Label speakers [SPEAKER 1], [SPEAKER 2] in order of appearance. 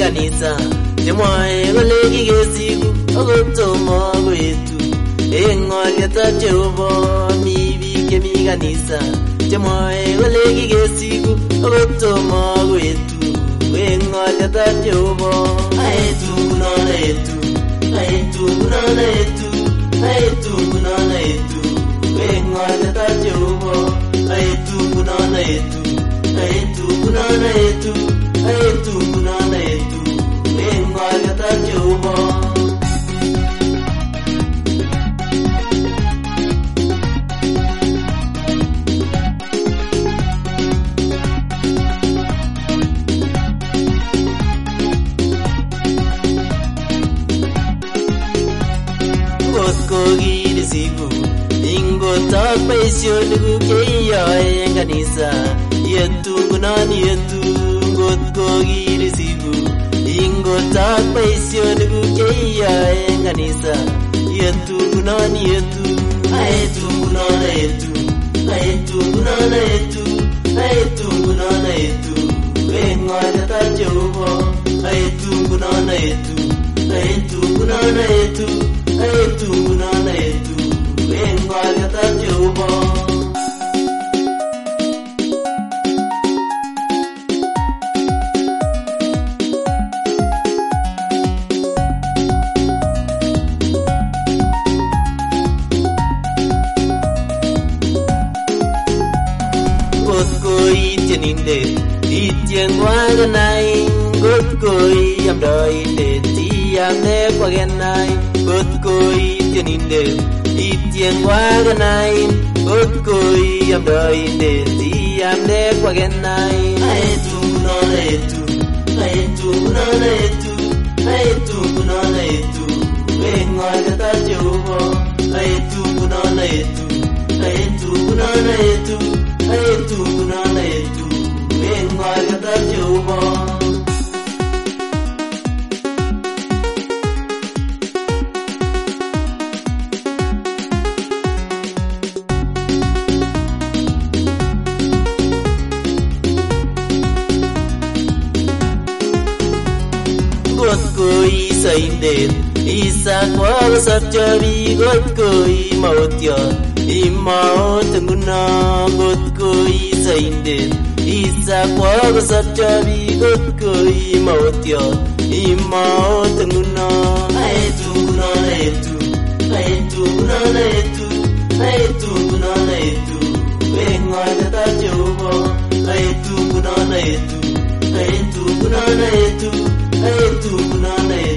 [SPEAKER 1] kanisa chemwae kole kikesiku akotomo koetu eng ng'olyotab Jehova. Mi biik chemi kanisa chemwae kole kikesiku akotomo koetu eng ng'olyotab Jehova. Aetu ngunon aetu, aetu ngunon aetu, aetu ngunon aetu eng ng'olyotab Jehova. Aetu ngunon aetu, aetu ngunon aetu, aetu ngunon aetu eng ng'olyotab Jehova. Ngotko kirisiku ingotok boisionikuk cheiyoe eng kanisa, yetu ngunon yetu. Ngotko kirisiku ingotok boisionikuk cheiyoe eng kanisa, yetu ngunon yetu. Aetu ngunon aetu, aetu ngunon aetu, aetu ngunon aetu eng ng'olyotab Jehova. Aetu ngunon aetu, aetu ngunon aetu, aetu ngunon aetu eng ng'olyotab Jehova. Ngotko ityenindet ityen kwakenai, ngotko iamdoindet iamde kwakenai. Ngotko ityenindet ityen kwakenai, ngotko iamdoindet iamde kwakenai. Aetu ngunon aetu, aetu ngunon aetu, aetu ngunon aetu eng ng'olyotab Jehova. Aetu ngunon aetu, aetu ngunon aetu, aetu ngunon aetu eng ng'olyotab Jehova. Ngotko isoindet isakwa kosopcho biik, ngotko imaotiot imaot nguno. Ngotko isoindet isakwa kosopcho biik, ngotko imaotiot imaot nguno. Aetu ngunon aetu, aetu ngunon aetu, aetu ngunon aetu eng ng'olyotab Jehova. Aetu ngunon aetu, aetu ngunon aetu, aetu ngunon aetu